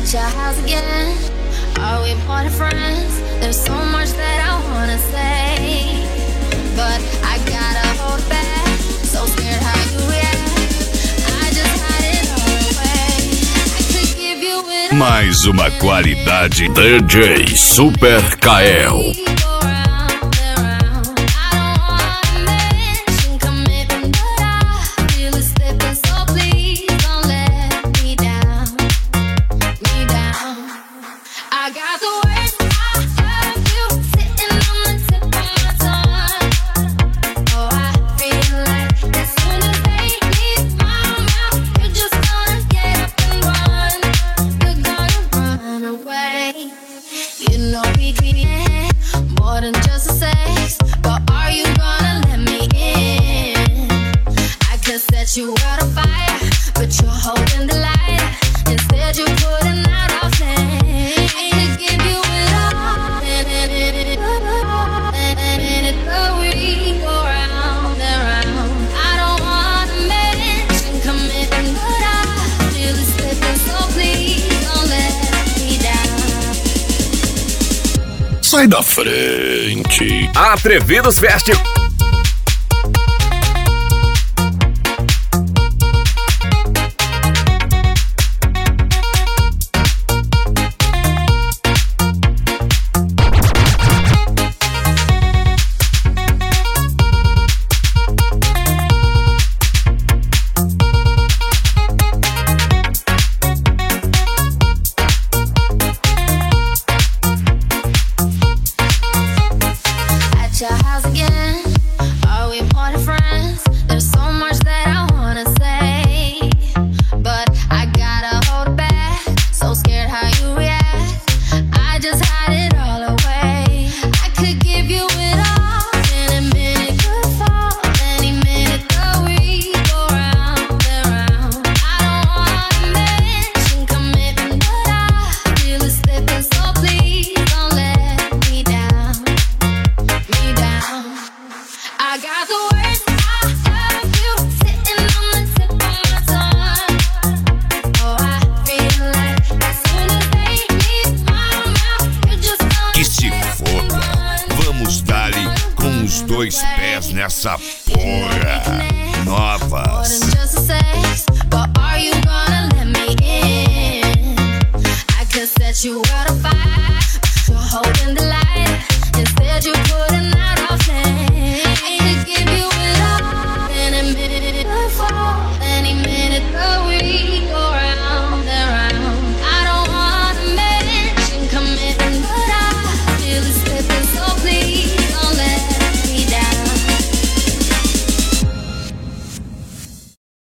At your house again. Are we more than friends? There's so much that I wanna say, but I gotta hold back. So scared how you react. I just hide it all away. I could give you it all. Mais uma qualidade DJ Super Kael. You out of fire, but you're holding the light. Instead you're putting out our flame. I could give you it all, and we go round and round. I don't wanna mention commitment, but I feel it slipping, so please don't let me down. Sai da frente. Atrevidos Fest. Your house again. Are we more than friends? There's so much that I wanna say, but I gotta hold back. So scared how you react. I just hide it all away. I could give you it all. Any minute could fall. Any minute that we go round and round. I don't wanna mention commitment, but I feel it slipping, so please don't let me down. I got the words I love you sitting on the tip of my tongue. Oh, I feel like as soon as they leave my mouth, you're just gonna Que se foda. Vamos dar-lhe com os dois pés nessa porra. Novas.